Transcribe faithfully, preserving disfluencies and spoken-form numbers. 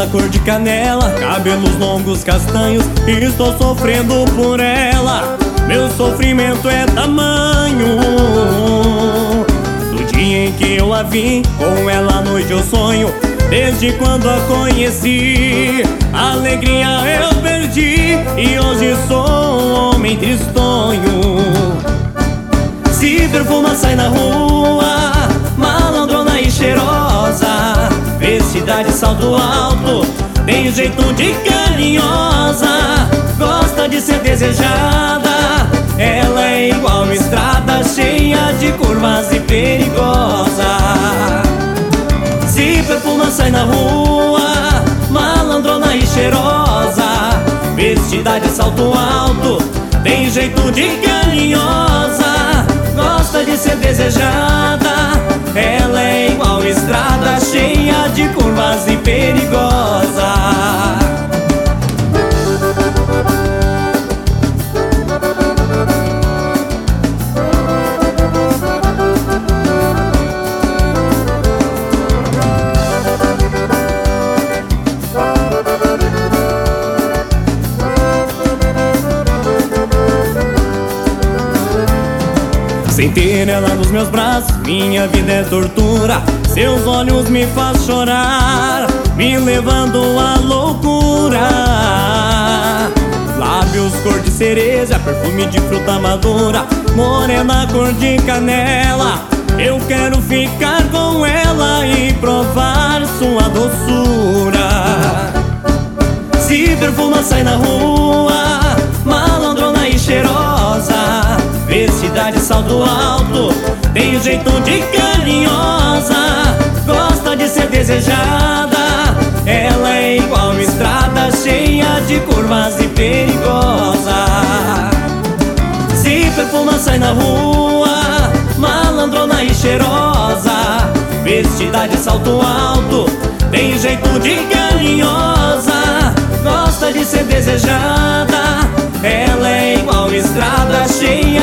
Morena cor de canela, cabelos longos castanhos, estou sofrendo por ela. Meu sofrimento é tamanho. Do dia em que eu a vi, com ela à noite eu sonho. Desde quando a conheci, a alegria eu perdi, e hoje sou um homem tristonho. Se perfuma, sai na rua, malandrona e cheirosa, vestida de salto alto, tem jeito de carinhosa, gosta de ser desejada. Ela é igual estrada, cheia de curvas e perigosa. Se perfuma, sai na rua, malandrona e cheirosa, vestida de salto alto, tem jeito de carinhosa, gosta de ser desejada. Ela é igual estrada, cheia de curvas e perigosa. Sem ter ela nos meus braços, minha vida é tortura. Seus olhos me faz chorar, me levando à loucura. Lábios cor de cereja, perfume de fruta madura, morena cor de canela. Eu quero ficar com ela e provar sua doçura. Se perfuma, sai na rua, malandrona e cheirosa, vestida de salto alto, tem jeito de carinhosa, gosta de ser desejada. Ela é igual estrada, cheia de curvas e perigosa. Se perfuma, sai na rua, malandrona e cheirosa, vestida de salto alto, tem jeito de carinhosa, gosta de ser desejada. Ela é igual estrada, cheia